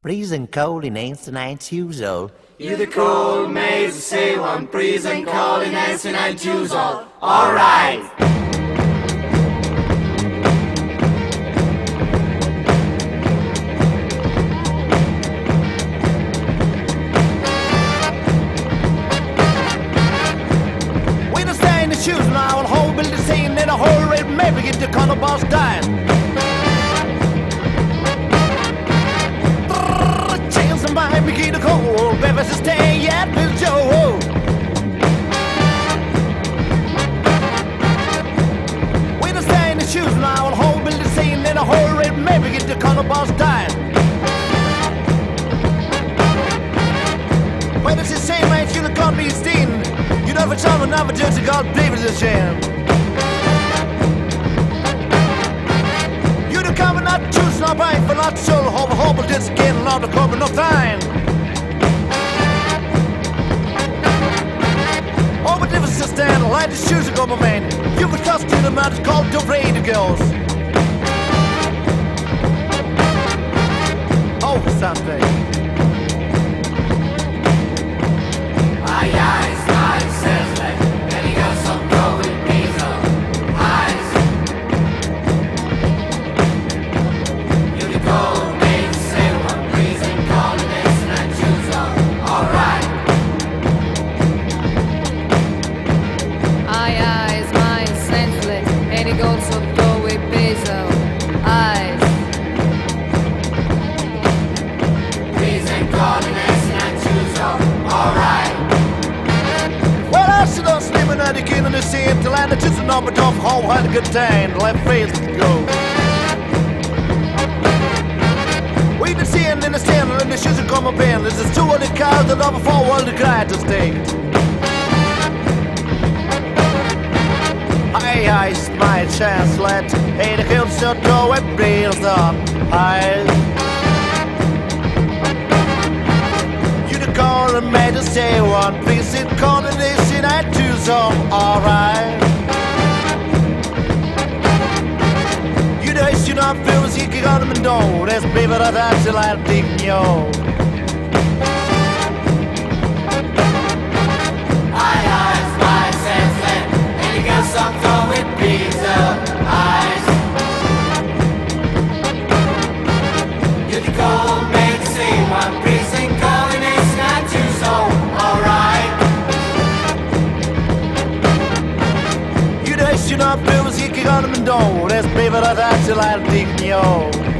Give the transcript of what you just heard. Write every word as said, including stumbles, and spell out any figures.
Freezing cold in ancient years old. You the cold maze say one freezing cold in ancient years old. All right. We don't stay in the shoes now, and whole building saying that a whole red maybe get the corner boss dying. Might begin to cold, baby, to stay at Bill Joe. We don't stay in the shoes now, and whole building scene in a whole red maybe get the corner boss dying. Well, it's the same man, you the country steen. You know, for some another judge, God, David's a shame. You the coming not choose, not right, but not so hope, hope, this getting out of cover, no time. Oh, but if it's just stand, light the shoes ago, my man. You could trust in the man, it's called the radio girls. Oh, Sunday. Aye, aye, aye, says that. Then he got some going diesel. Eyes. You the cold maze say one freezing cold in ancient years old. All right. Aye, eyes, mine, senseless, and he goes up go with basil. Eyes. Freezing cold in ancient years old. All right. Well, I should have sleeping at the king in the same till I just a number off home, had a good time, left face to go. We the seeing in the stand, and the shoes are coming band. This is two of the cars that over four world to cry to stay. Aye, aye, my chance, let hey, the hills still go and breathe up. Aye. You the call and made to say one piece in coordination, I choose some, alright. You the issue not feels you can on them and don't. That's baby that I till I dig yo. Aye, aye, my senseless, and you got some going diesel. Eyes. You the cold maze say one freezing cold in ancient years old. All right. You the issue not feels you can on them and don't. That's baby that I till I dig yo.